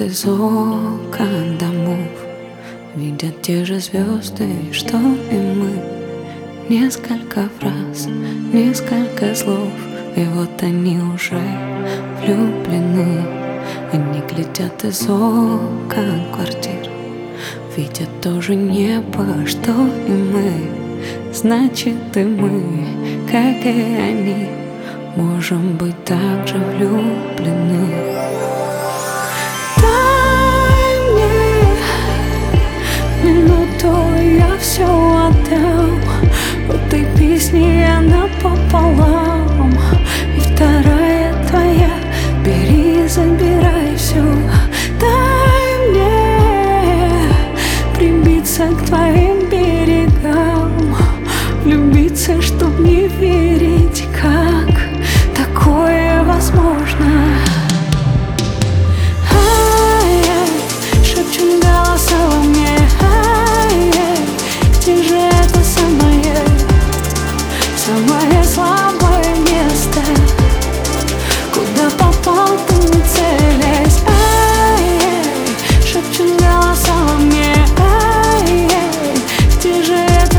глядят из окон домов, видят те же звезды, что и мы. Несколько фраз, несколько слов, и вот они уже влюблены. Они глядят из окон квартир, видят тоже небо, что и мы. Значит, и мы, как и они, можем быть так же влюблены. Дай мне минуту, я все отдам. В этой песне я напополам, и вторая твоя. Бери, забирай все. Дай мне прибиться к твоим берегам, влюбиться, чтоб не верить, как такое возможно. Ай-яй, шепчут голоса во мне. Ай-яй, где же это самое слабое место? Куда попал ты, не целясь? Ай-яй, шепчут голоса во мне. Ай-яй, где же это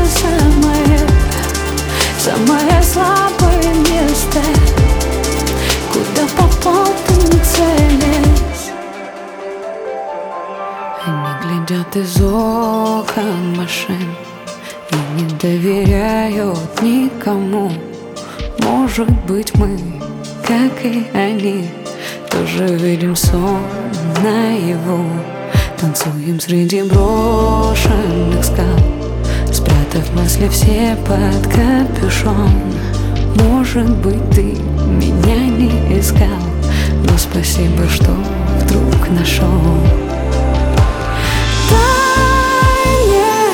самое слабое место? Куда попал ты, не целясь? Они глядят из окон машин и не доверяют никому. Может быть, мы, как и они, тоже видим сон наяву. Танцуем среди брошенных скал, спрятав мысли все под капюшон. Может быть, ты меня не искал, но спасибо, что вдруг нашел. Дай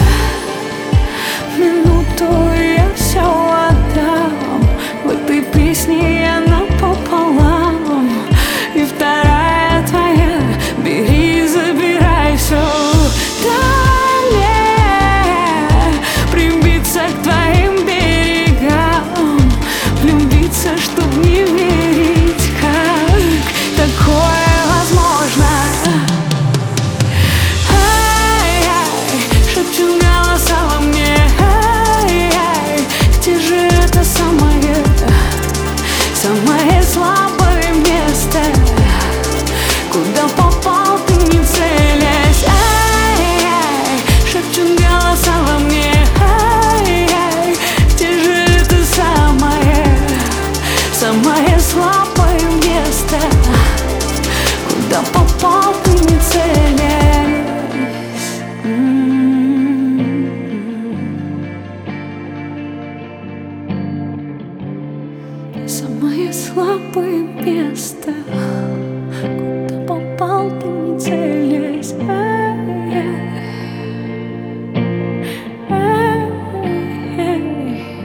мне минуту, я все отдам. В этой песне я напополам, и вторая твоя. Бери, забирай все. Дай мне прибиться к твоим берегам, влюбиться, чтоб не верить, как такое возможно. Ай-яй, шепчут голоса во мне. Ай-яй, где же это самое слабое место? Куда попал ты, не целясь? Ай-яй, шепчут голоса во мне. Ай-яй, где же это самое слабое место? Куда попал ты, не целясь? Самое слабое место. Куда попал ты, не целясь?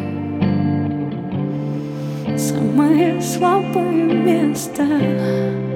Самое слабое место.